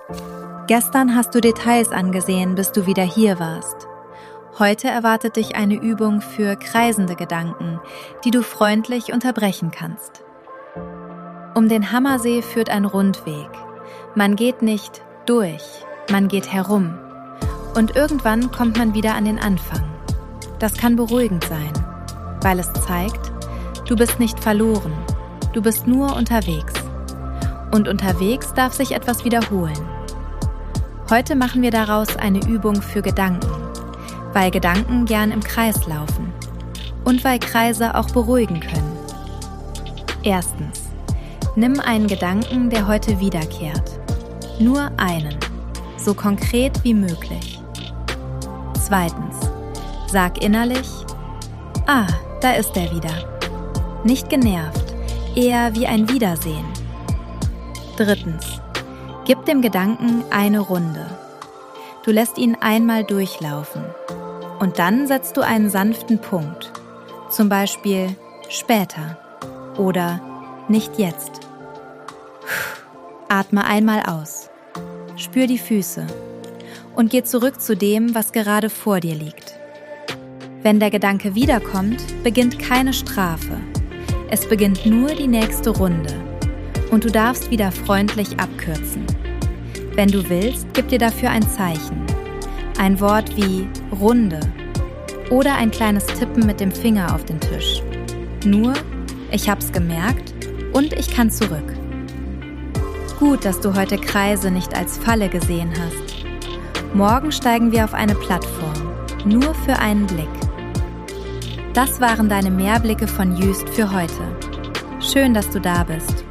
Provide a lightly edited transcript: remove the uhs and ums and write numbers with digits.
Gestern hast du Details angesehen, bis du wieder hier warst. Heute erwartet dich eine Übung für kreisende Gedanken, die du freundlich unterbrechen kannst. Um den Hammersee führt ein Rundweg. Man geht nicht durch, man geht herum. Und irgendwann kommt man wieder an den Anfang. Das kann beruhigend sein, weil es zeigt, du bist nicht verloren, du bist nur unterwegs. Und unterwegs darf sich etwas wiederholen. Heute machen wir daraus eine Übung für Gedanken, weil Gedanken gern im Kreis laufen und weil Kreise auch beruhigen können. Erstens, nimm einen Gedanken, der heute wiederkehrt. Nur einen, so konkret wie möglich. Zweitens, sag innerlich, da ist er wieder. Nicht genervt, eher wie ein Wiedersehen. Drittens, gib dem Gedanken eine Runde. Du lässt ihn einmal durchlaufen und dann setzt du einen sanften Punkt, zum Beispiel später oder nicht jetzt. Atme einmal aus, spür die Füße und geh zurück zu dem, was gerade vor dir liegt. Wenn der Gedanke wiederkommt, beginnt keine Strafe. Es beginnt nur die nächste Runde und du darfst wieder freundlich abkürzen. Wenn du willst, gib dir dafür ein Zeichen. Ein Wort wie Runde oder ein kleines Tippen mit dem Finger auf den Tisch. Nur, ich hab's gemerkt und ich kann zurück. Gut, dass du heute Kreise nicht als Falle gesehen hast. Morgen steigen wir auf eine Plattform, nur für einen Blick. Das waren deine Mehrblicke von Jüst für heute. Schön, dass du da bist.